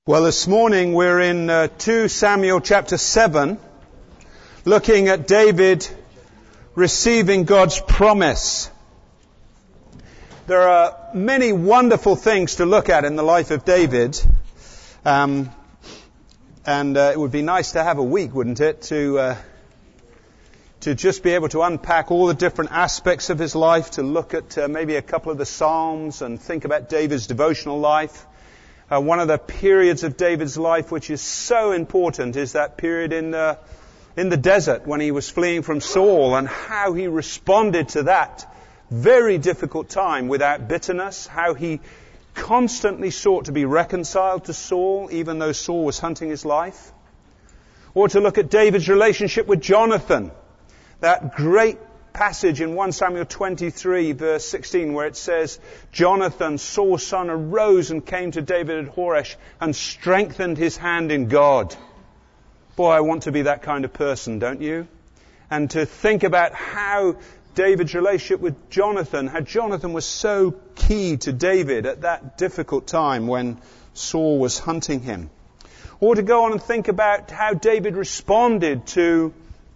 Well, this morning we're in 2 Samuel chapter 7, looking at David receiving God's promise. There are many wonderful things to look at in the life of David, and it would be nice to have a week, wouldn't it, to just be able to unpack all the different aspects of his life, to look at maybe a couple of the Psalms and think about David's devotional life. One of the periods of David's life which is so important is that period in the desert when he was fleeing from Saul, and how he responded to that very difficult time without bitterness, how he constantly sought to be reconciled to Saul even though Saul was hunting his life. Or to look at David's relationship with Jonathan, that great passage in 1 Samuel 23 verse 16 where it says, Jonathan, Saul's son, arose and came to David at Horesh and strengthened his hand in God. Boy, I want to be that kind of person, don't you? And to think about how David's relationship with Jonathan, how Jonathan was so key to David at that difficult time when Saul was hunting him. Or to go on and think about how David responded to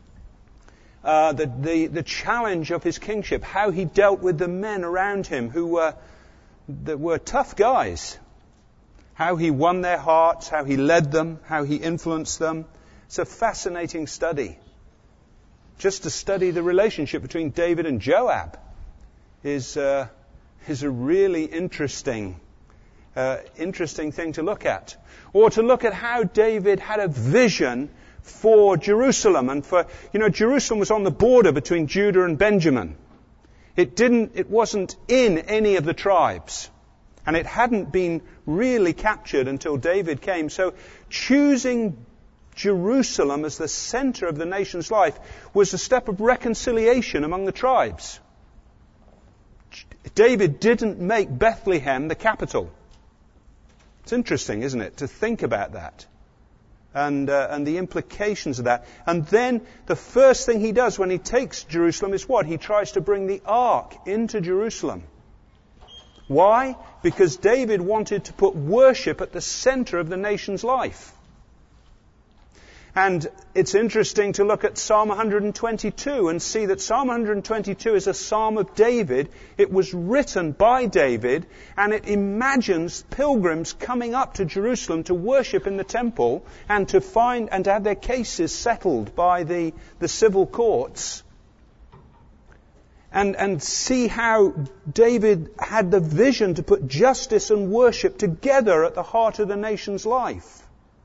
the challenge of his kingship, how he dealt with the men around him that were tough guys, how he won their hearts, how he led them, how he influenced them. It's a fascinating study. Just to study the relationship between David and Joab is a really interesting thing to look at. Or to look at how David had a vision for Jerusalem, and Jerusalem was on the border between Judah and Benjamin. It wasn't in any of the tribes, and it hadn't been really captured until David came. So choosing Jerusalem as the center of the nation's life was a step of reconciliation among the tribes. David didn't make Bethlehem the capital. It's interesting, isn't it, to think about that. And the implications of that. And then the first thing he does when he takes Jerusalem is what? He tries to bring the ark into Jerusalem. Why? Because David wanted to put worship at the center of the nation's life. And it's interesting to look at Psalm 122 and see that Psalm 122 is a psalm of David. It was written by David, and it imagines pilgrims coming up to Jerusalem to worship in the temple and to have their cases settled by the civil courts. And see how David had the vision to put justice and worship together at the heart of the nation's life.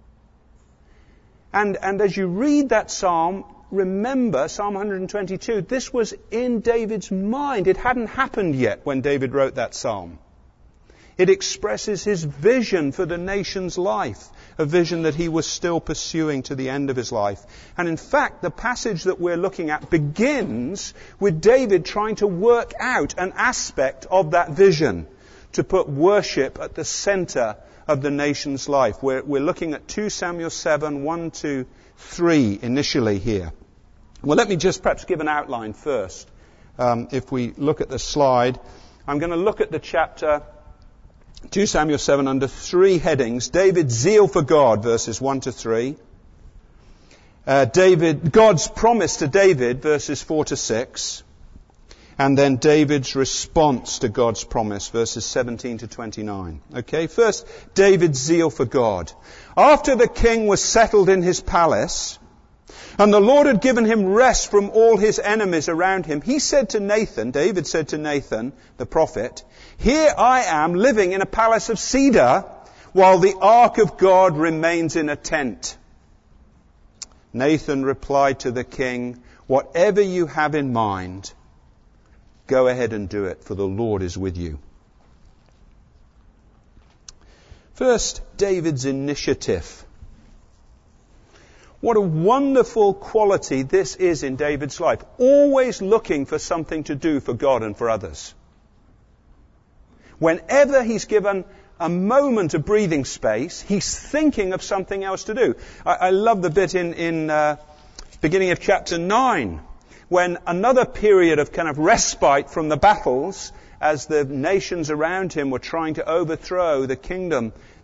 And as you read that psalm, remember, Psalm 122, this was in David's mind. It hadn't happened yet when David wrote that psalm. It expresses his vision for the nation's life, a vision that he was still pursuing to the end of his life. And in fact, the passage that we're looking at begins with David trying to work out an aspect of that vision to put worship at the center of the nation's life. We're looking at 2 Samuel 7, 1 to 3 initially here. Well, let me just perhaps give an outline first. If we look at the slide, I'm going to look at the chapter 2 Samuel 7 under three headings. David's zeal for God, verses 1 to 3. God's promise to David, verses 4 to 6. And then David's response to God's promise, verses 17 to 29. Okay, first, David's zeal for God. After the king was settled in his palace, and the Lord had given him rest from all his enemies around him, David said to Nathan, the prophet, "Here I am living in a palace of cedar, while the ark of God remains in a tent." Nathan replied to the king, "Whatever you have in mind, go ahead and do it, for the Lord is with you." First, David's initiative. What a wonderful quality this is in David's life. Always looking for something to do for God and for others. Whenever he's given a moment of breathing space, he's thinking of something else to do. I love the bit in beginning of chapter 9, when another period of kind of respite from the battles, as the nations around him were trying to overthrow the kingdom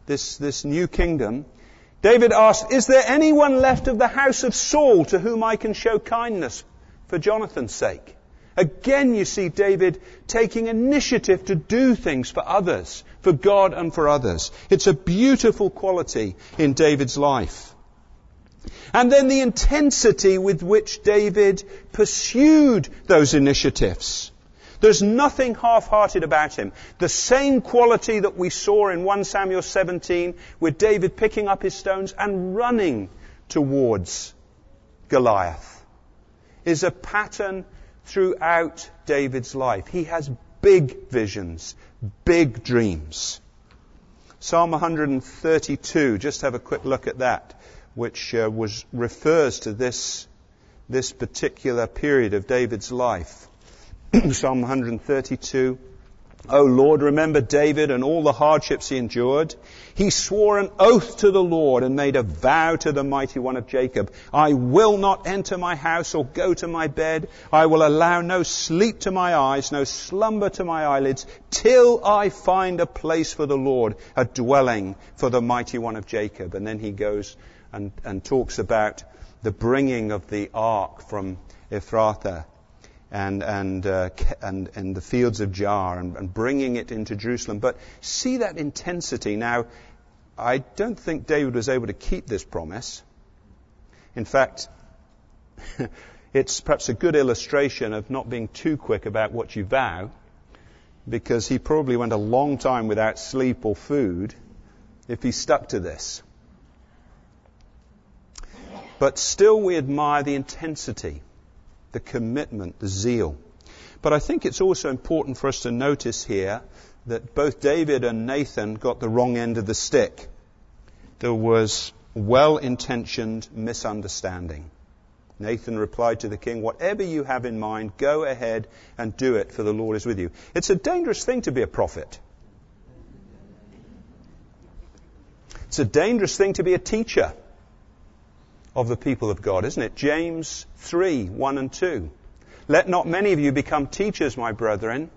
this new kingdom, David asked, is there anyone left of the house of Saul to whom I can show kindness for Jonathan's sake? Again, you see David taking initiative to do things for others, for God and for others. It's a beautiful quality in David's life. And then the intensity with which David pursued those initiatives. There's nothing half-hearted about him. The same quality that we saw in 1 Samuel 17 with David picking up his stones and running towards Goliath is a pattern throughout David's life. He has big visions, big dreams. Psalm 132, just have a quick look at that, which refers to this particular period of David's life. Psalm 132. O Lord, remember David and all the hardships he endured. He swore an oath to the Lord and made a vow to the Mighty One of Jacob. I will not enter my house or go to my bed. I will allow no sleep to my eyes, no slumber to my eyelids, till I find a place for the Lord, a dwelling for the Mighty One of Jacob. And then he goes and talks about the bringing of the ark from Ephrathah and the fields of Jaar and bringing it into Jerusalem. But see that intensity. Now, I don't think David was able to keep this promise. In fact, it's perhaps a good illustration of not being too quick about what you vow, because he probably went a long time without sleep or food if he stuck to this. But still we admire the intensity, the commitment, the zeal. But I think it's also important for us to notice here that both David and Nathan got the wrong end of the stick. There was well-intentioned misunderstanding. Nathan replied to the king, whatever you have in mind, go ahead and do it, for the Lord is with you. It's a dangerous thing to be a prophet. It's a dangerous thing to be a teacher of the people of God, isn't it? James 3, 1 and 2. Let not many of you become teachers, my brethren,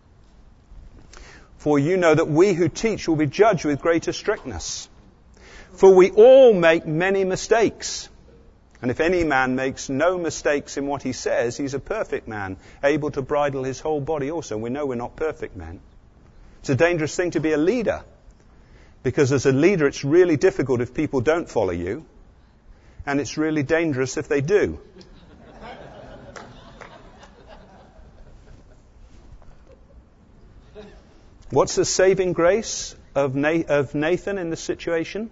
for you know that we who teach will be judged with greater strictness. For we all make many mistakes. And if any man makes no mistakes in what he says, he's a perfect man, able to bridle his whole body also. We know we're not perfect men. It's a dangerous thing to be a leader, because as a leader it's really difficult if people don't follow you. And it's really dangerous if they do. What's the saving grace of Nathan in this situation?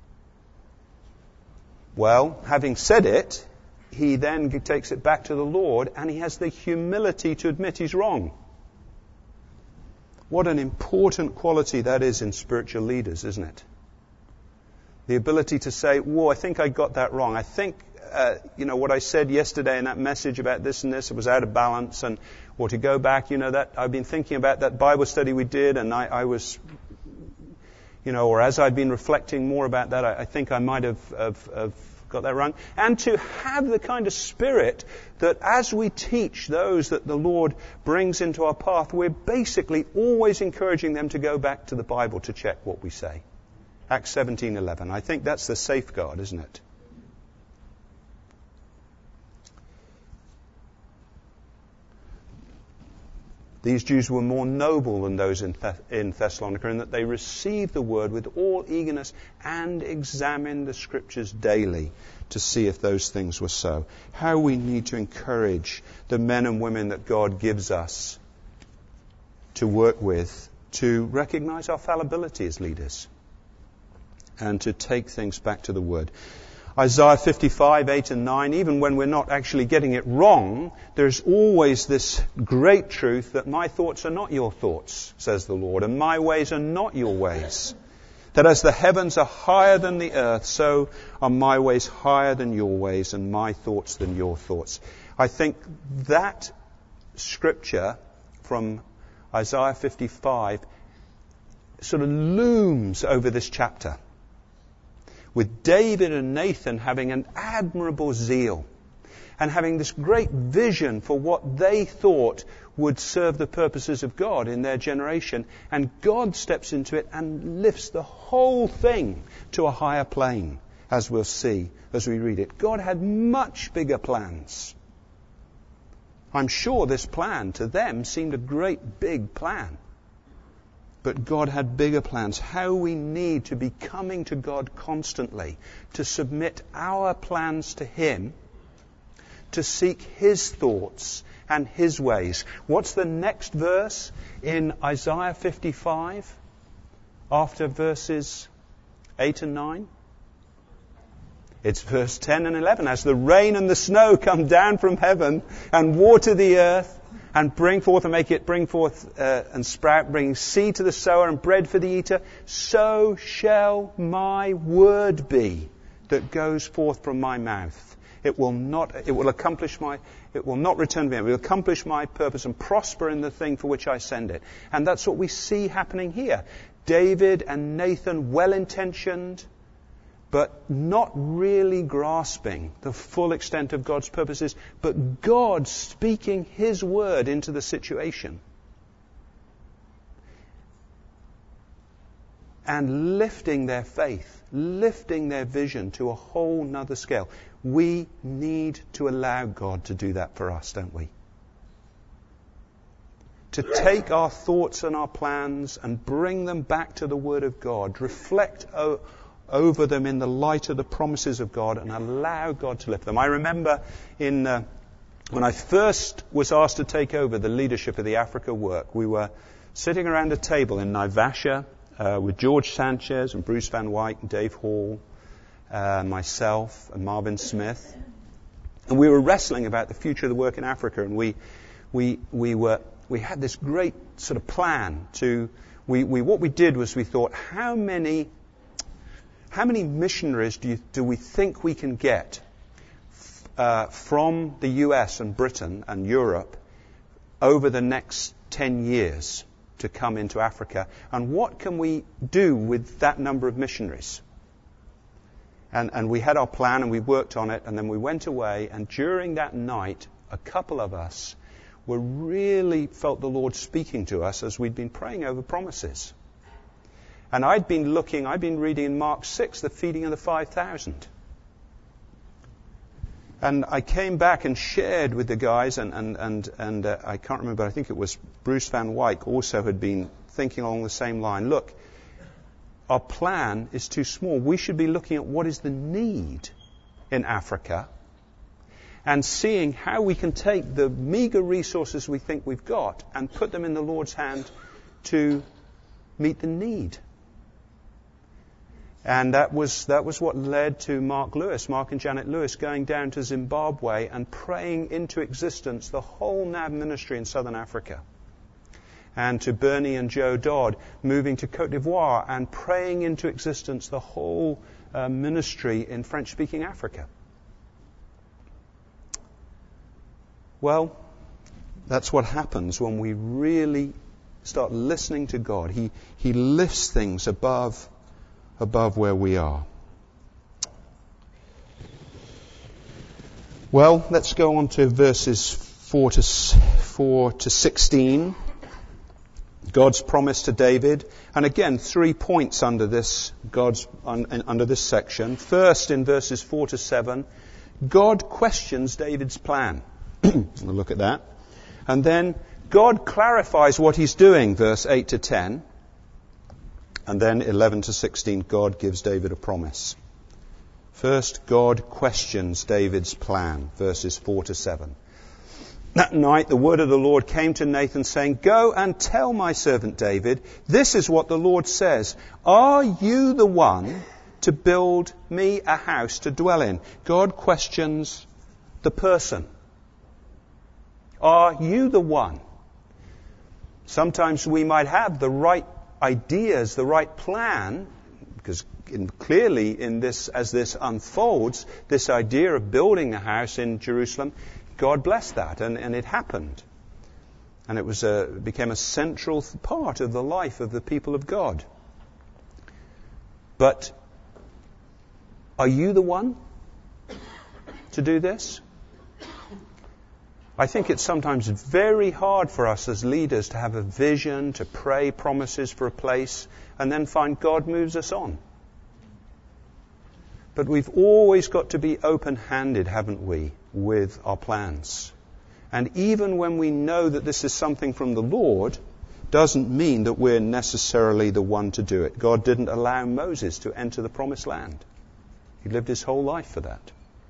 Well, having said it, he then takes it back to the Lord, and he has the humility to admit he's wrong. What an important quality that is in spiritual leaders, isn't it? The ability to say, whoa, I think I got that wrong. I think, what I said yesterday in that message about this and this, it was out of balance. Or to go back, that I've been thinking about that Bible study we did, and I was, or as I've been reflecting more about that, I think I might have got that wrong. And to have the kind of spirit that as we teach those that the Lord brings into our path, we're basically always encouraging them to go back to the Bible to check what we say. Acts 17:11. I think that's the safeguard, isn't it? These Jews were more noble than those in Thessalonica, in that they received the word with all eagerness and examined the scriptures daily to see if those things were so. How we need to encourage the men and women that God gives us to work with to recognize our fallibility as leaders and to take things back to the Word. Isaiah 55, 8 and 9, even when we're not actually getting it wrong, there's always this great truth that my thoughts are not your thoughts, says the Lord, and my ways are not your ways. That as the heavens are higher than the earth, so are my ways higher than your ways, and my thoughts than your thoughts. I think that scripture from Isaiah 55 sort of looms over this chapter, with David and Nathan having an admirable zeal and having this great vision for what they thought would serve the purposes of God in their generation. And God steps into it and lifts the whole thing to a higher plane, as we'll see as we read it. God had much bigger plans. I'm sure this plan to them seemed a great big plan. But God had bigger plans. How we need to be coming to God constantly, to submit our plans to Him, to seek His thoughts and His ways. What's the next verse in Isaiah 55 after verses 8 and 9? It's verse 10 and 11. As the rain and the snow come down from heaven and water the earth and bring forth and make it bring forth and sprout, bringing seed to the sower and bread for the eater, so shall my word be that goes forth from my mouth. It will not return to me. It will accomplish my purpose and prosper in the thing for which I send it. And that's what we see happening here. David and Nathan, well-intentioned, but not really grasping the full extent of God's purposes, but God speaking His word into the situation. And lifting their faith, lifting their vision to a whole nother scale. We need to allow God to do that for us, don't we? To take our thoughts and our plans and bring them back to the Word of God, reflect over them in the light of the promises of God, and allow God to lift them. I remember when I first was asked to take over the leadership of the Africa work, we were sitting around a table in Naivasha with George Sanchez and Bruce Van Wyk and Dave Hall, myself and Marvin Smith. And we were wrestling about the future of the work in Africa, and we had this great sort of plan what we did was we thought, how many missionaries do we think we can get from the US and Britain and Europe over the next 10 years to come into Africa? And what can we do with that number of missionaries? And we had our plan and we worked on it, and then we went away, and during that night, a couple of us really felt the Lord speaking to us as we'd been praying over promises. And I'd been reading in Mark 6, the feeding of the 5,000. And I came back and shared with the guys, and I can't remember, I think it was Bruce Van Wyk also had been thinking along the same line. Look, our plan is too small. We should be looking at what is the need in Africa and seeing how we can take the meager resources we think we've got and put them in the Lord's hand to meet the need. And that was what led to Mark and Janet Lewis going down to Zimbabwe and praying into existence the whole NAB ministry in southern Africa. And to Bernie and Joe Dodd moving to Cote d'Ivoire and praying into existence the whole ministry in French-speaking Africa. Well, that's what happens when we really start listening to God. He lifts things above where we are. Well, let's go on to verses 4 to 16. God's promise to David. And again, 3 points under this under this section. First, in verses 4 to 7, God questions David's plan. We'll look at that. And then God clarifies what He's doing, verse 8 to 10. And then 11 to 16, God gives David a promise. First, God questions David's plan, verses 4 to 7. That night the word of the Lord came to Nathan, saying, "Go and tell my servant David, this is what the Lord says. Are you the one to build me a house to dwell in?" God questions the person. Are you the one? Sometimes we might have the right ideas, the right plan, because clearly as this unfolds, this idea of building a house in Jerusalem, God blessed that, and it happened. And it became a central part of the life of the people of God. But are you the one to do this? I think it's sometimes very hard for us as leaders to have a vision, to pray promises for a place, and then find God moves us on. But we've always got to be open-handed, haven't we, with our plans. And even when we know that this is something from the Lord, doesn't mean that we're necessarily the one to do it. God didn't allow Moses to enter the promised land. He lived his whole life for that.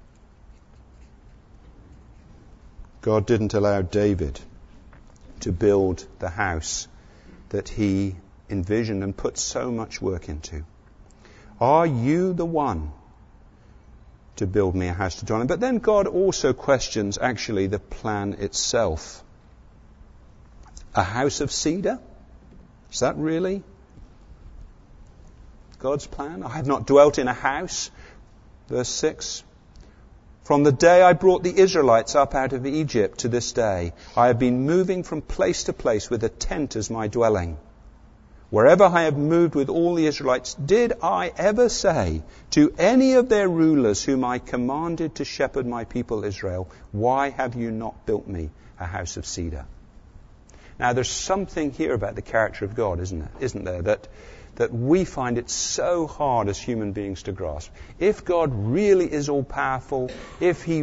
God didn't allow David to build the house that he envisioned and put so much work into. Are you the one to build me a house to dwell in? But then God also questions actually the plan itself. A house of cedar? Is that really God's plan? I have not dwelt in a house. Verse 6. From the day I brought the Israelites up out of Egypt to this day, I have been moving from place to place with a tent as my dwelling. Wherever I have moved with all the Israelites, did I ever say to any of their rulers whom I commanded to shepherd my people Israel, why have you not built me a house of cedar? Now there's something here about the character of God, isn't there? That we find it so hard as human beings to grasp. If God really is all-powerful, if He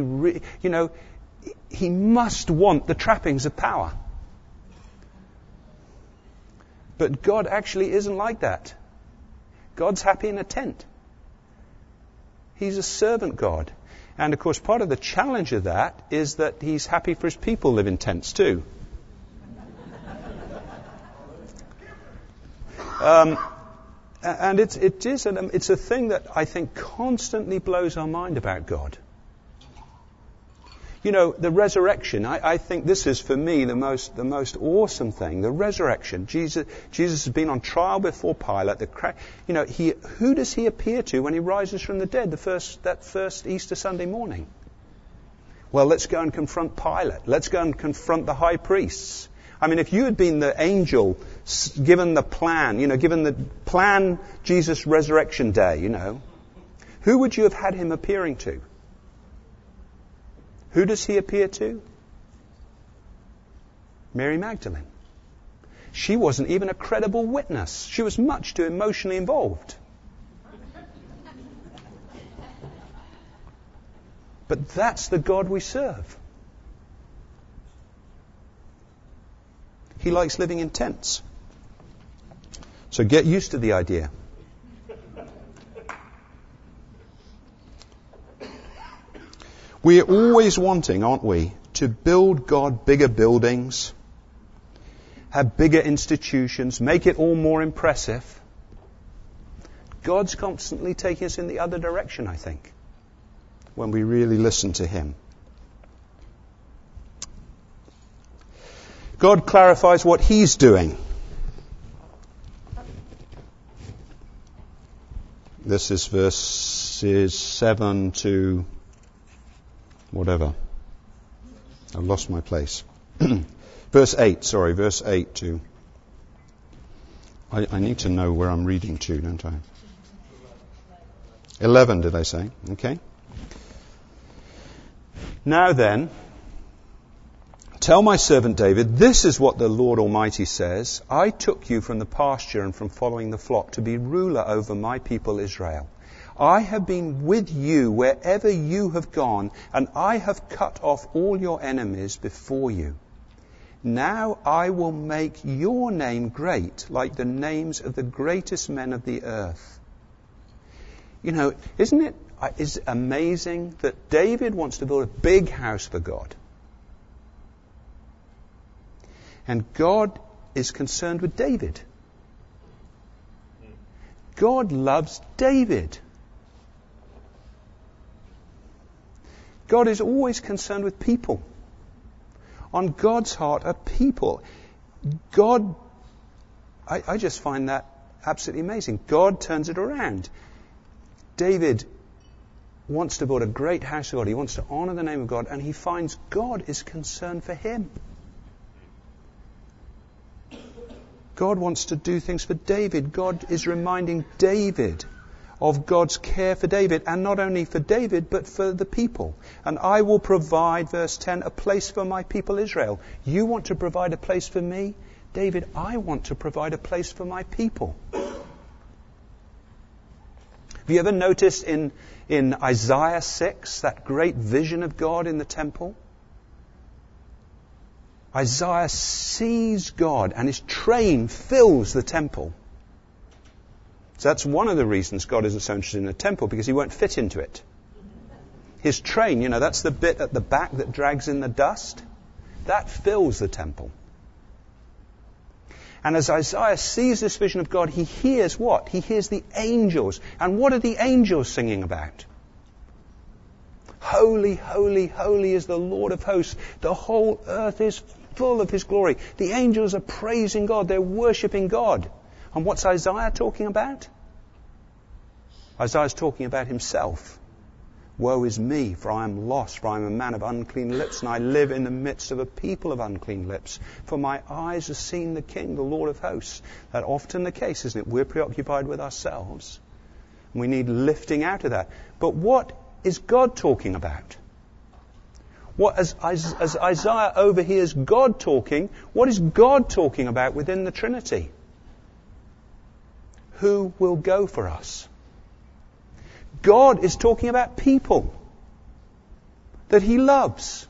must want the trappings of power. But God actually isn't like that. God's happy in a tent. He's a servant God. And of course, part of the challenge of that is that He's happy for His people to live in tents too. And it's a thing that I think constantly blows our mind about God. You know, the resurrection, I think this is for me the most awesome thing. The resurrection. Jesus has been on trial before Pilate. Who does He appear to when He rises from the dead that first Easter Sunday morning? Well, let's go and confront Pilate. Let's go and confront the high priests. I mean, if you had been the angel given the plan Jesus' resurrection day, who would you have had Him appearing to? Who does He appear to? Mary Magdalene. She wasn't even a credible witness. She was much too emotionally involved. But that's the God we serve. He likes living in tents. So get used to the idea. We're always wanting, aren't we, to build God bigger buildings, have bigger institutions, make it all more impressive. God's constantly taking us in the other direction, I think, when we really listen to Him. God clarifies what He's doing. This is verses 7 to whatever. I've lost my place. Verse 8 to... I need to know where I'm reading to, don't I? 11, did I say? Okay. Now then, tell my servant David, this is what the Lord Almighty says. I took you from the pasture and from following the flock to be ruler over my people Israel. I have been with you wherever you have gone, and I have cut off all your enemies before you. Now I will make your name great, like the names of the greatest men of the earth. Isn't it amazing that David wants to build a big house for God? And God is concerned with David. God loves David. God is always concerned with people. On God's heart are people. God, I just find that absolutely amazing. God turns it around. David wants to build a great house for God. He wants to honor the name of God, and he finds God is concerned for him. God wants to do things for David. God is reminding David of God's care for David, and not only for David, but for the people. And I will provide, verse 10, a place for my people Israel. You want to provide a place for me? David, I want to provide a place for my people. Have you ever noticed in Isaiah 6, that great vision of God in the temple? Isaiah sees God and his train fills the temple. So that's one of the reasons God isn't so interested in a temple, because he won't fit into it. His train, that's the bit at the back that drags in the dust. That fills the temple. And as Isaiah sees this vision of God, he hears what? He hears the angels. And what are the angels singing about? Holy, holy, holy is the Lord of hosts. The whole earth is full of his glory. The angels are praising God. They're worshipping God. And what's Isaiah talking about? Isaiah's talking about himself. Woe is me, for I am lost, for I am a man of unclean lips, and I live in the midst of a people of unclean lips. For my eyes have seen the King, the Lord of hosts. That's often the case, isn't it? We're preoccupied with ourselves. And we need lifting out of that. But what is God talking about? As Isaiah overhears God talking, what is God talking about within the Trinity? Who will go for us? God is talking about people that he loves.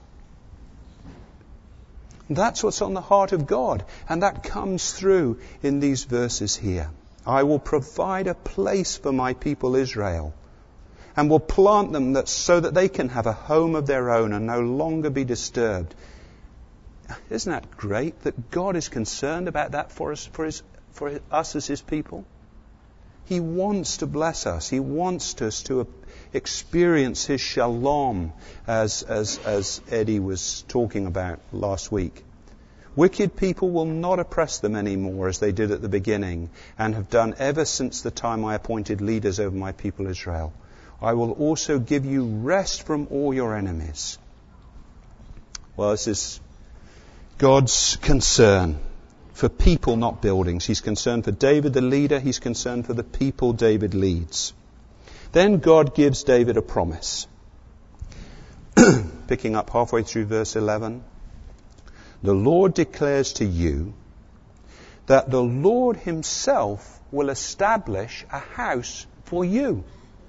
That's what's on the heart of God. And that comes through in these verses here. I will provide a place for my people Israel, and will plant them so that they can have a home of their own and no longer be disturbed. Isn't that great that God is concerned about that for us as his people? He wants to bless us. He wants us to experience his shalom, as Eddie was talking about last week. Wicked people will not oppress them anymore as they did at the beginning and have done ever since the time I appointed leaders over my people Israel. I will also give you rest from all your enemies. Well, this is God's concern for people, not buildings. He's concerned for David the leader. He's concerned for the people David leads. Then God gives David a promise. Picking up halfway through verse 11. The Lord declares to you that the Lord himself will establish a house for you.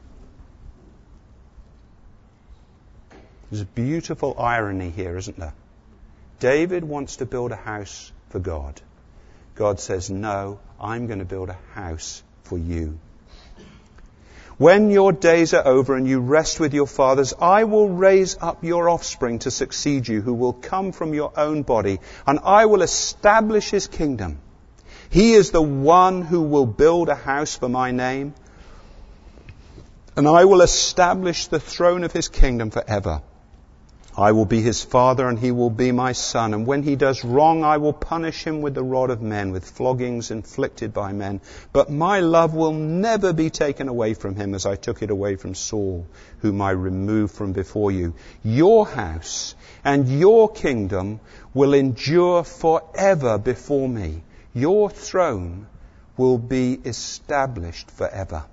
There's a beautiful irony here, isn't there? David wants to build a house for God. God says, no, I'm going to build a house for you. When your days are over and you rest with your fathers, I will raise up your offspring to succeed you, who will come from your own body, and I will establish his kingdom. He is the one who will build a house for my name, and I will establish the throne of his kingdom forever. I will be his father, and he will be my son. And when he does wrong, I will punish him with the rod of men, with floggings inflicted by men. But my love will never be taken away from him, as I took it away from Saul, whom I removed from before you. Your house and your kingdom will endure forever before me. Your throne will be established forever.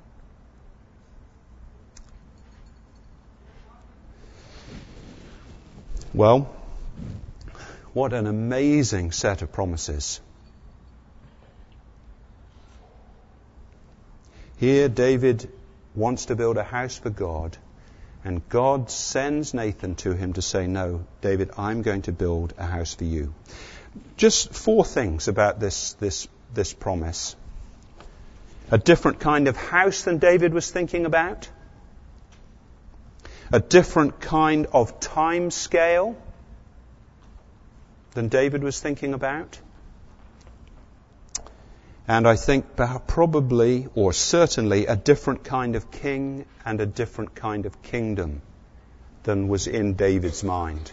Well, what an amazing set of promises. Here David wants to build a house for God, and God sends Nathan to him to say, no, David, I'm going to build a house for you. Just 4 things about this promise. A different kind of house than David was thinking about. A different kind of time scale than David was thinking about. And I think probably, or certainly, a different kind of king and a different kind of kingdom than was in David's mind.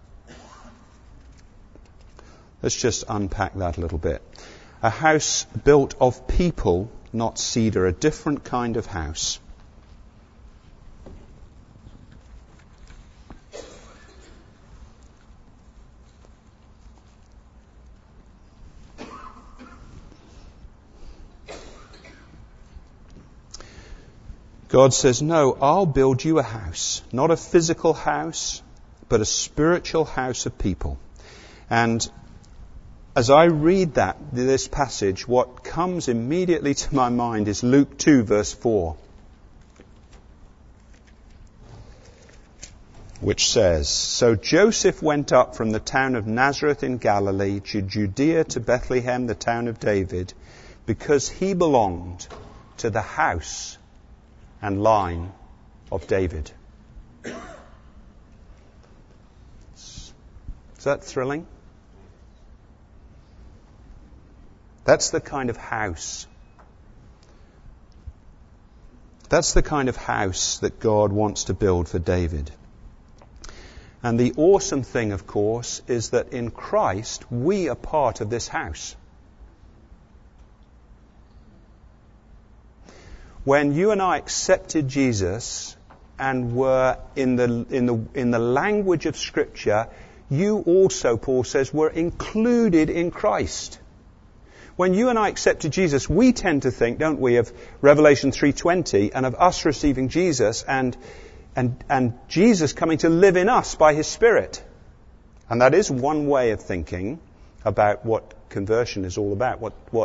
Let's just unpack that a little bit. A house built of people, not cedar, a different kind of house. God says, no, I'll build you a house. Not a physical house, but a spiritual house of people. And as I read this passage, what comes immediately to my mind is Luke 2, verse 4. Which says, so Joseph went up from the town of Nazareth in Galilee to Judea to Bethlehem, the town of David, because he belonged to the house and line of David. Is that thrilling? That's the kind of house. That's the kind of house that God wants to build for David. And the awesome thing, of course, is that in Christ, we are part of this house. When you and I accepted Jesus and were in the language of Scripture, you also, Paul says, were included in Christ. When you and I accepted Jesus, we tend to think, don't we, of Revelation 3:20 and of us receiving Jesus and Jesus coming to live in us by His Spirit. And that is one way of thinking about what conversion is all about.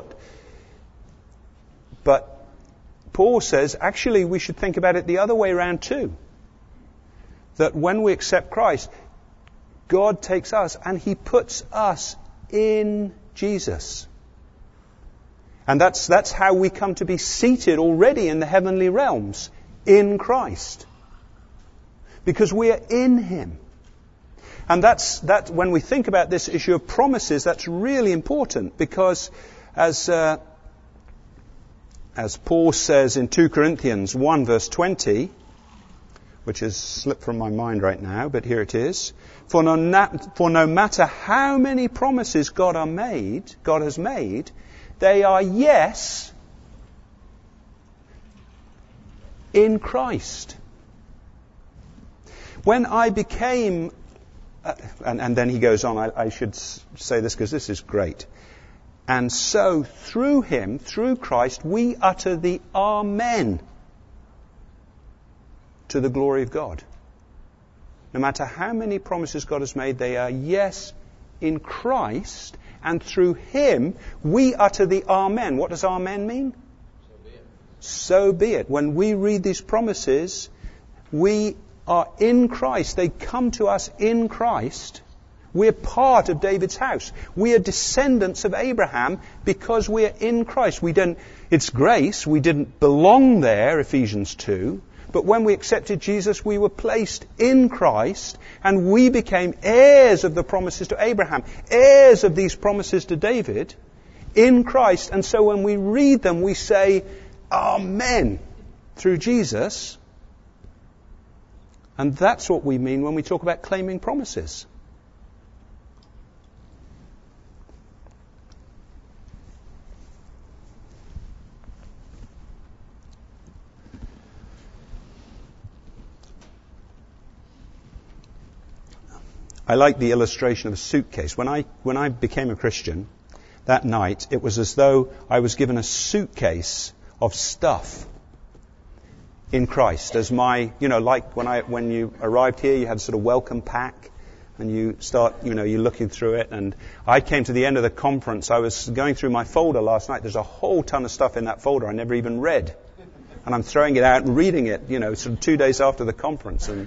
But Paul says, actually, we should think about it the other way around too. That when we accept Christ, God takes us and He puts us in Jesus. And that's how we come to be seated already in the heavenly realms, in Christ. Because we are in Him. And that when we think about this issue of promises, that's really important, because as Paul says in 2 Corinthians 1 verse 20, which has slipped from my mind right now, but here it is, for no matter how many promises God has made, they are yes in Christ. When I became, and then he goes on, I should say this because this is great. And so through Him, through Christ, we utter the Amen to the glory of God. No matter how many promises God has made, they are yes in Christ, and through Him we utter the Amen. What does Amen mean? So be it. So be it. When we read these promises, we are in Christ. They come to us in Christ. We're part of David's house. We are descendants of Abraham because we are in Christ. It's grace. We didn't belong there, Ephesians 2. But when we accepted Jesus, we were placed in Christ, and we became heirs of the promises to Abraham, heirs of these promises to David, in Christ. And so when we read them, we say, Amen, through Jesus. And that's what we mean when we talk about claiming promises. I like the illustration of a suitcase. When I became a Christian, that night, it was as though I was given a suitcase of stuff in Christ. As like when you arrived here, you had sort of welcome pack, and you start, you're looking through it. And I came to the end of the conference. I was going through my folder last night. There's a whole ton of stuff in that folder I never even read. And I'm throwing it out and reading it, sort of 2 days after the conference. And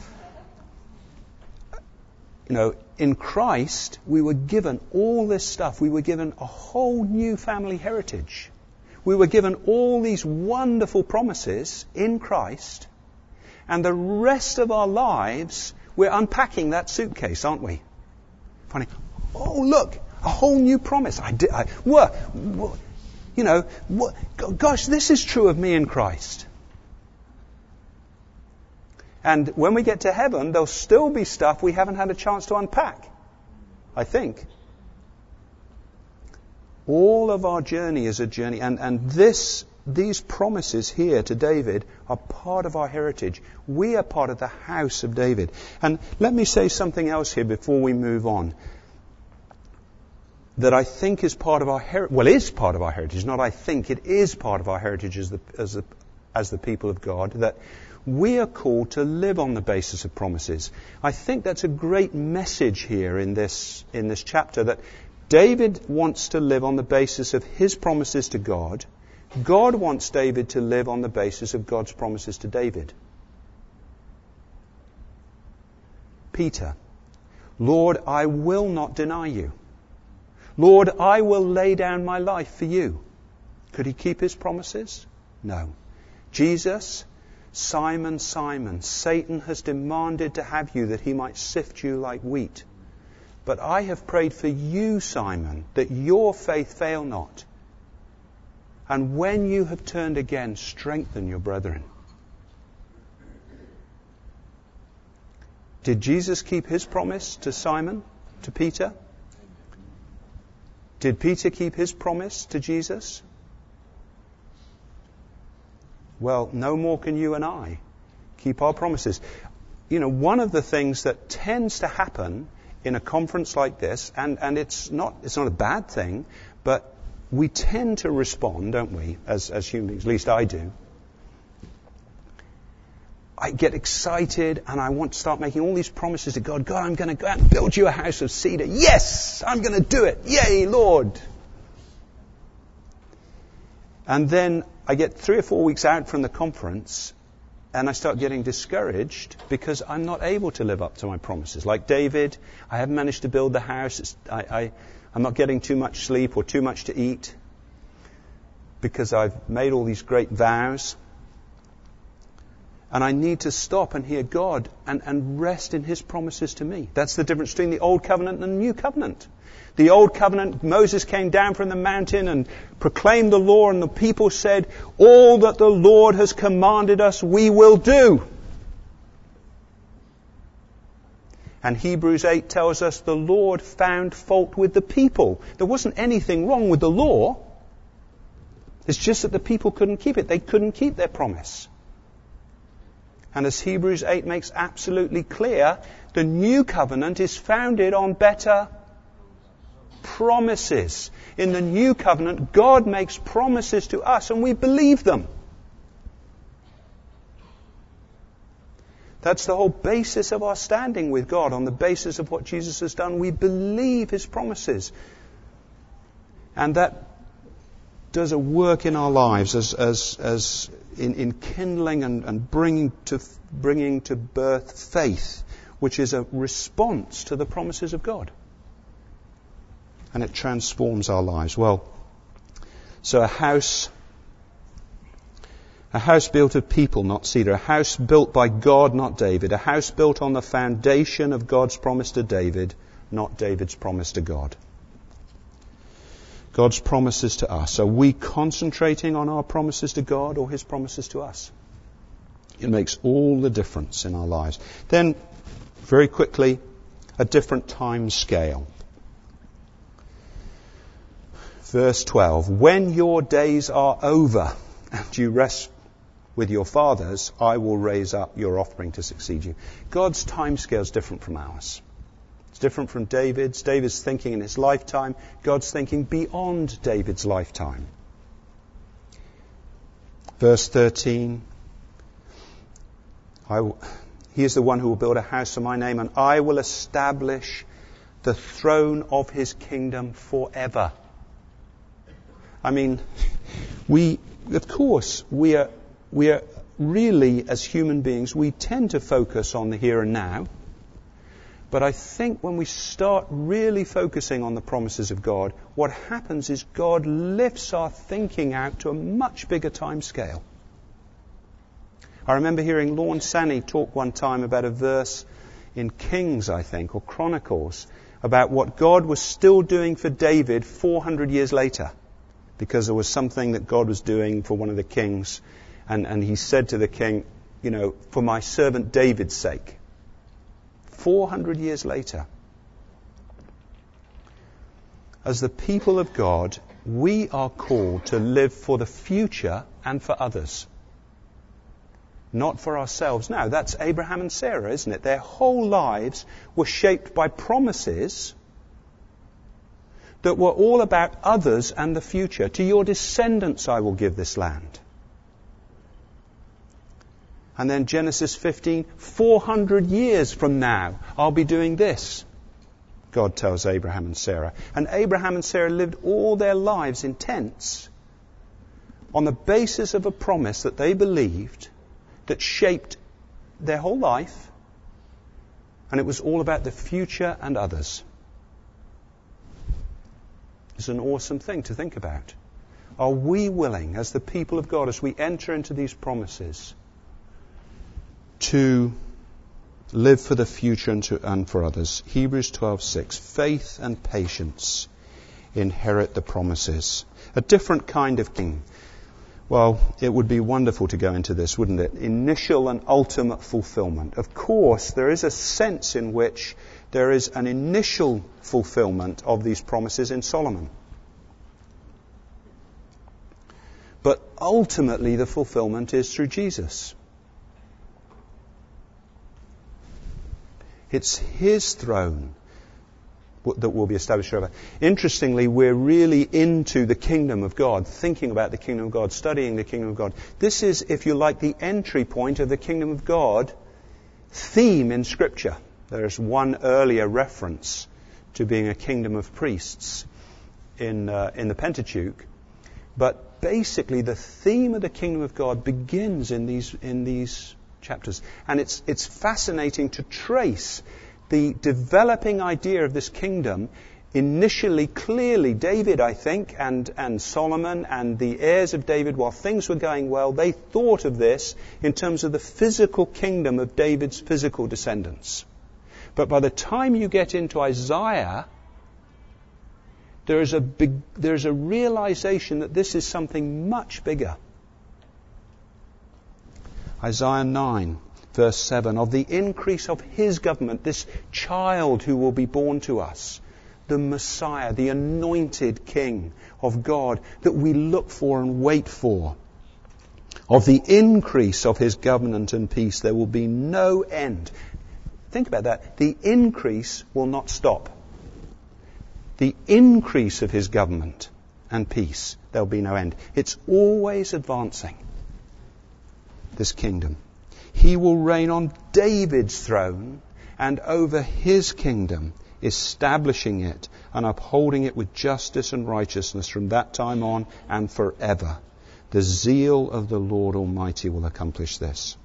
in Christ, we were given all this stuff. We were given a whole new family heritage. We were given all these wonderful promises in Christ. And the rest of our lives, we're unpacking that suitcase, aren't we? Finding, oh, look, a whole new promise. Gosh, this is true of me in Christ. And when we get to heaven, there'll still be stuff we haven't had a chance to unpack, I think. All of our journey is a journey, and these promises here to David are part of our heritage. We are part of the house of David. And let me say something else here before we move on, that I think is part of our heritage. Well, is part of our heritage. Not I think, it is part of our heritage as as the people of God, that we are called to live on the basis of promises. I think that's a great message here in this chapter, that David wants to live on the basis of his promises to God. God wants David to live on the basis of God's promises to David. Peter, Lord, I will not deny you. Lord, I will lay down my life for you. Could he keep his promises? No. Jesus, Simon, Simon, Satan has demanded to have you that he might sift you like wheat. But I have prayed for you, Simon, that your faith fail not. And when you have turned again, strengthen your brethren. Did Jesus keep his promise to Simon, to Peter? Did Peter keep his promise to Jesus? Well, no more can you and I keep our promises. You know, one of the things that tends to happen in a conference like this, and it's not a bad thing, but we tend to respond, don't we, as human beings, at least I do. I get excited and I want to start making all these promises to God. God, I'm going to go out and build you a house of cedar. Yes, I'm going to do it. Yay, Lord. And then I get 3 or 4 weeks out from the conference and I start getting discouraged because I'm not able to live up to my promises. Like David, I haven't managed to build the house. I'm not getting too much sleep or too much to eat because I've made all these great vows. And I need to stop and hear God and rest in his promises to me. That's the difference between the Old Covenant and the New Covenant. The Old Covenant, Moses came down from the mountain and proclaimed the law, and the people said, all that the Lord has commanded us, we will do. And Hebrews 8 tells us the Lord found fault with the people. There wasn't anything wrong with the law. It's just that the people couldn't keep it. They couldn't keep their promise. And as Hebrews 8 makes absolutely clear, the new covenant is founded on better promises. In the new covenant, God makes promises to us and we believe them. That's the whole basis of our standing with God, on the basis of what Jesus has done. We believe his promises. And that does a work in our lives as in kindling and bringing to birth faith, which is a response to the promises of God. And it transforms our lives. Well, so a house built of people, not cedar. A house built by God, not David. A house built on the foundation of God's promise to David, not David's promise to God. God's promises to us. Are we concentrating on our promises to God or his promises to us? It makes all the difference in our lives. Then, very quickly, a different time scale. Verse 12. When your days are over and you rest with your fathers, I will raise up your offspring to succeed you. God's time scale is different from ours. It's different from David's. David's thinking in his lifetime. God's thinking beyond David's lifetime. Verse 13. He is the one who will build a house for my name, and I will establish the throne of his kingdom forever. I mean, we are really, as human beings, we tend to focus on the here and now. But I think when we start really focusing on the promises of God, what happens is God lifts our thinking out to a much bigger time scale. I remember hearing Lorne Sanney talk one time about a verse in Kings, I think, or Chronicles, about what God was still doing for David 400 years later, because there was something that God was doing for one of the kings, and he said to the king, you know, for my servant David's sake. 400 years later. As the people of God, we are called to live for the future and for others. Not for ourselves. Now, that's Abraham and Sarah, isn't it? Their whole lives were shaped by promises that were all about others and the future. To your descendants I will give this land. And then Genesis 15, 400 years from now, I'll be doing this, God tells Abraham and Sarah. And Abraham and Sarah lived all their lives in tents on the basis of a promise that they believed that shaped their whole life, and it was all about the future and others. It's an awesome thing to think about. Are we willing, as the people of God, as we enter into these promises, to live for the future and for others? Hebrews 12:6. Faith and patience inherit the promises. A different kind of king. Well, it would be wonderful to go into this, wouldn't it? Initial and ultimate fulfillment. Of course, there is a sense in which there is an initial fulfillment of these promises in Solomon. But ultimately, the fulfillment is through Jesus. It's His throne that will be established forever. Interestingly, we're really into the kingdom of God, thinking about the kingdom of God, studying the kingdom of God. This is, if you like, the entry point of the kingdom of God theme in Scripture. There is one earlier reference to being a kingdom of priests in the Pentateuch. But basically, the theme of the kingdom of God begins in these chapters. And it's fascinating to trace the developing idea of this kingdom. Initially, clearly, David, I think, and Solomon and the heirs of David, while things were going well, they thought of this in terms of the physical kingdom of David's physical descendants. But by the time you get into Isaiah, there's a realization that this is something much bigger. Isaiah 9. Verse 7, of the increase of His government, this child who will be born to us, the Messiah, the anointed King of God that we look for and wait for. Of the increase of His government and peace, there will be no end. Think about that. The increase will not stop. The increase of His government and peace, there will be no end. It's always advancing, this kingdom. He will reign on David's throne and over His kingdom, establishing it and upholding it with justice and righteousness from that time on and forever. The zeal of the Lord Almighty will accomplish this.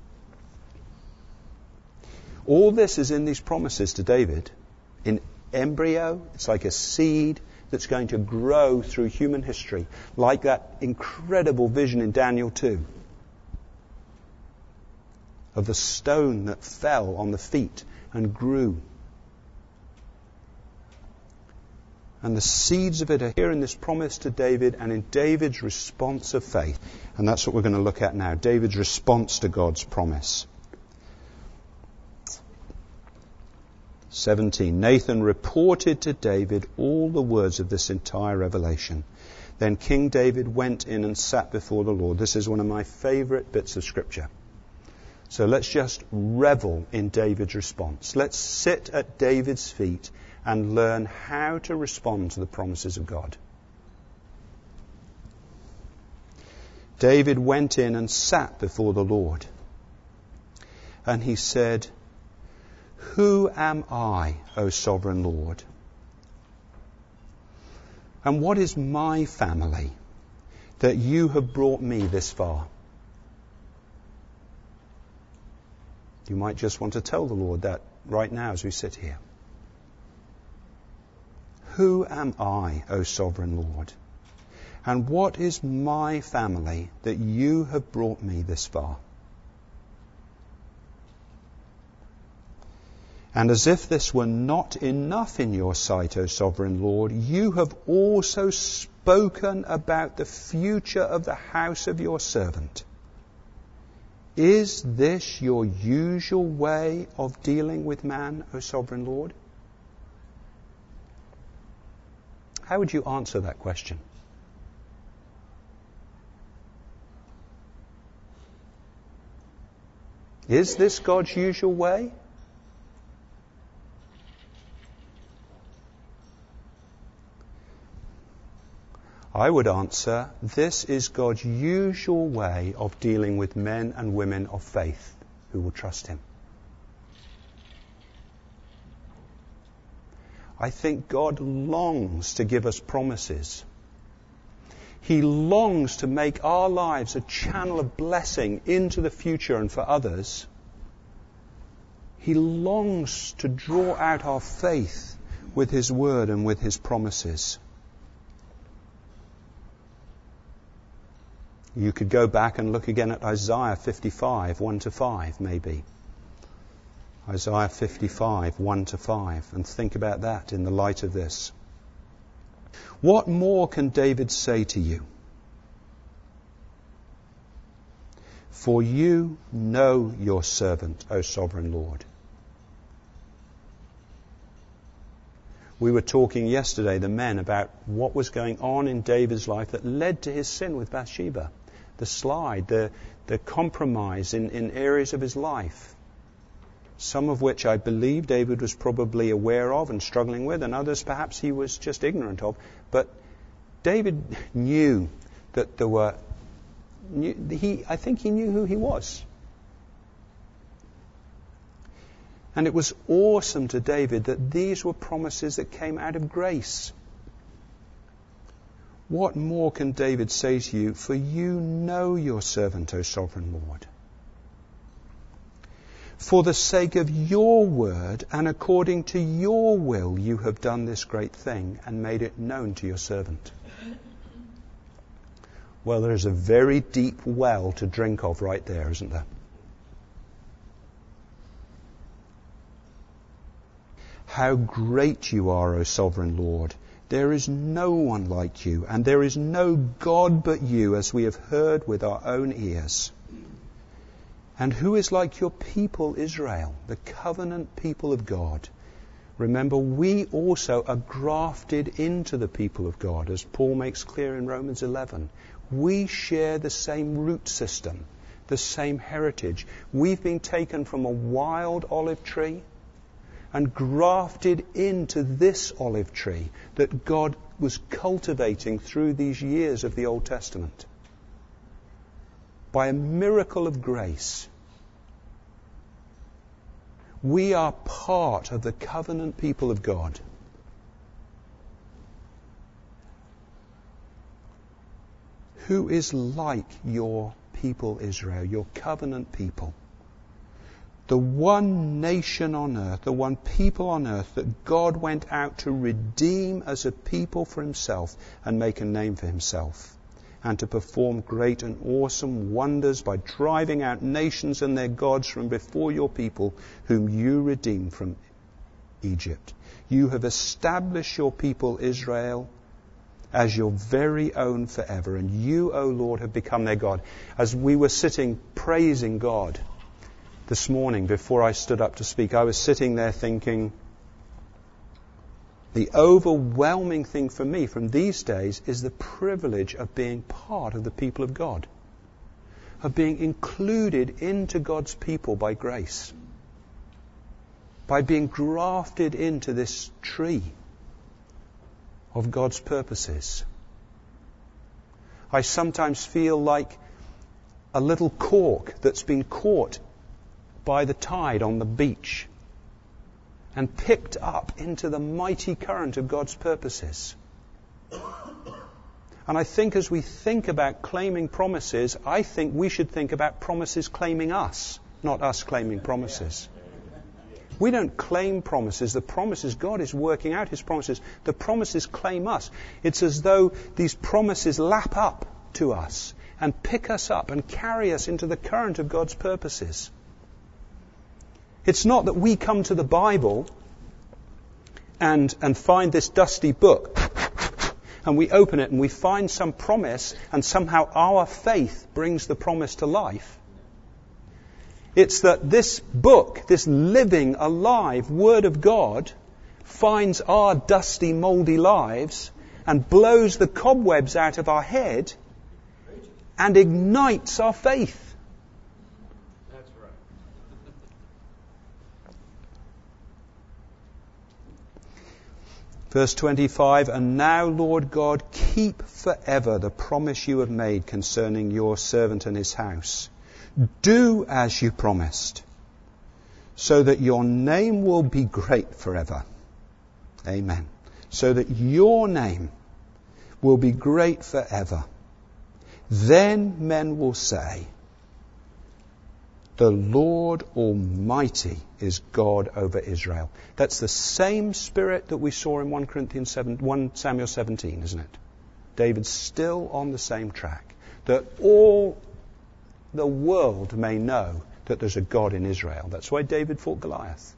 All this is in these promises to David. In embryo, it's like a seed that's going to grow through human history, like that incredible vision in Daniel 2. Of the stone that fell on the feet and grew. And the seeds of it are here in this promise to David and in David's response of faith. And that's what we're going to look at now. David's response to God's promise. 17. Nathan reported to David all the words of this entire revelation. Then King David went in and sat before the Lord. This is one of my favorite bits of Scripture. So let's just revel in David's response. Let's sit at David's feet and learn how to respond to the promises of God. David went in and sat before the Lord. And he said, "Who am I, O sovereign Lord? And what is my family that you have brought me this far?" You might just want to tell the Lord that right now as we sit here. Who am I, O sovereign Lord? And what is my family that you have brought me this far? And as if this were not enough in your sight, O sovereign Lord, you have also spoken about the future of the house of your servant. Is this your usual way of dealing with man, O sovereign Lord? How would you answer that question? Is this God's usual way? I would answer, this is God's usual way of dealing with men and women of faith who will trust him. I think God longs to give us promises. He longs to make our lives a channel of blessing into the future and for others. He longs to draw out our faith with his word and with his promises. You could go back and look again at Isaiah 55, 1-5 maybe. Isaiah 55, 1-5, and think about that in the light of this. What more can David say to you? For you know your servant, O sovereign Lord. We were talking yesterday, the men, about what was going on in David's life that led to his sin with Bathsheba. The slide, the compromise in areas of his life. Some of which I believe David was probably aware of and struggling with, and others perhaps he was just ignorant of. But David knew that there were... I think he knew who he was. And it was awesome to David that these were promises that came out of grace. What more can David say to you? For you know your servant, O sovereign Lord. For the sake of your word and according to your will you have done this great thing and made it known to your servant. Well, there's a very deep well to drink of right there, isn't there? How great you are, O sovereign Lord. There is no one like you, and there is no God but you, as we have heard with our own ears. And who is like your people Israel, the covenant people of God? Remember, we also are grafted into the people of God, as Paul makes clear in Romans 11. We share the same root system, the same heritage. We've been taken from a wild olive tree and grafted into this olive tree that God was cultivating through these years of the Old Testament. By a miracle of grace, we are part of the covenant people of God. Who is like your people Israel, your covenant people? The one nation on earth, the one people on earth that God went out to redeem as a people for himself and make a name for himself, and to perform great and awesome wonders by driving out nations and their gods from before your people, whom you redeemed from Egypt. You have established your people Israel as your very own forever, and you, O Lord, have become their God. As we were sitting praising God this morning before I stood up to speak, I was sitting there thinking, the overwhelming thing for me from these days is the privilege of being part of the people of God, of being included into God's people by grace, by being grafted into this tree of God's purposes. I sometimes feel like a little cork that's been caught by the tide on the beach and picked up into the mighty current of God's purposes. And I think as we think about claiming promises, I think we should think about promises claiming us, not us claiming promises. We don't claim promises. The promises, God is working out his promises. The promises claim us. It's as though these promises lap up to us and pick us up and carry us into the current of God's purposes. It's not that we come to the Bible and find this dusty book and we open it and we find some promise and somehow our faith brings the promise to life. It's that this book, this living, alive Word of God, finds our dusty, mouldy lives and blows the cobwebs out of our head and ignites our faith. That's right. Verse 25, and now, Lord God, keep forever the promise you have made concerning your servant and his house. Do as you promised, so that your name will be great forever. Amen. So that your name will be great forever. Then men will say, the Lord Almighty is God over Israel. That's the same spirit that we saw in 1 Samuel 17, isn't it? David's still on the same track. That all the world may know that there's a God in Israel. That's why David fought Goliath.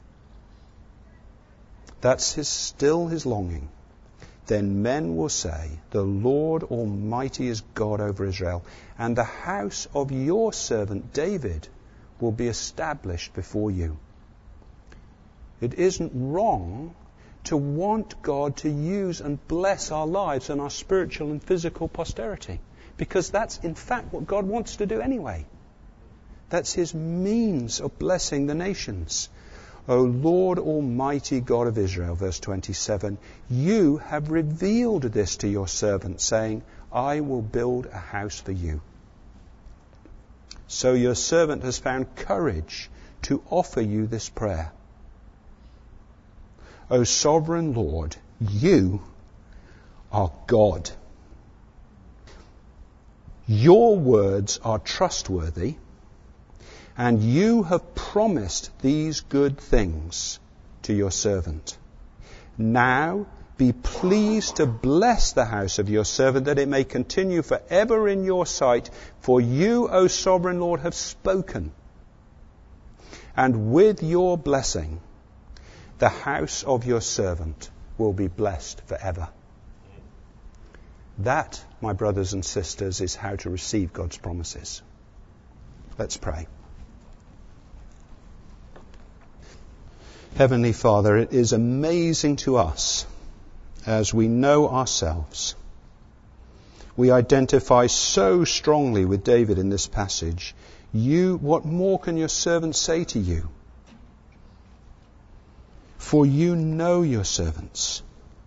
That's still his longing. Then men will say, the Lord Almighty is God over Israel, and the house of your servant David will be established before you. It isn't wrong to want God to use and bless our lives and our spiritual and physical posterity, because that's in fact what God wants to do anyway. That's his means of blessing the nations. O Lord Almighty God of Israel, verse 27, you have revealed this to your servant, saying, I will build a house for you. So your servant has found courage to offer you this prayer. O sovereign Lord, you are God. Your words are trustworthy, and you have promised these good things to your servant. Now be pleased to bless the house of your servant, that it may continue forever in your sight. For you, O sovereign Lord, have spoken. And with your blessing, the house of your servant will be blessed forever. That, my brothers and sisters, is how to receive God's promises. Let's pray. Heavenly Father, it is amazing to us as we know ourselves. We identify so strongly with David in this passage. What more can your servant say to you? For you know your servants.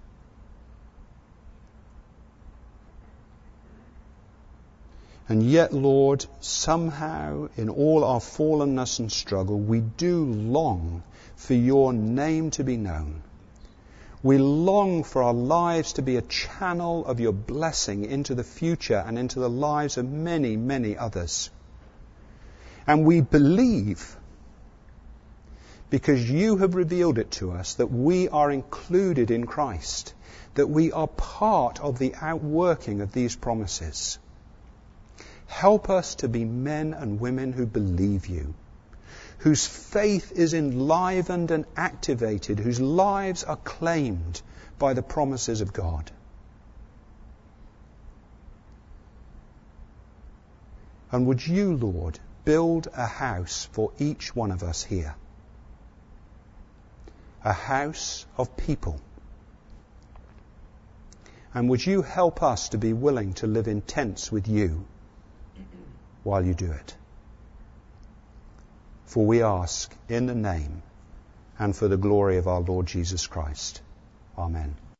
And yet, Lord, somehow in all our fallenness and struggle, we do long for your name to be known. We long for our lives to be a channel of your blessing into the future and into the lives of many, many others. And we believe, because you have revealed it to us, that we are included in Christ, that we are part of the outworking of these promises. Help us to be men and women who believe you, whose faith is enlivened and activated, whose lives are claimed by the promises of God. And would you, Lord, build a house for each one of us here? A house of people. And would you help us to be willing to live in tents with you while you do it? For we ask in the name and for the glory of our Lord Jesus Christ. Amen.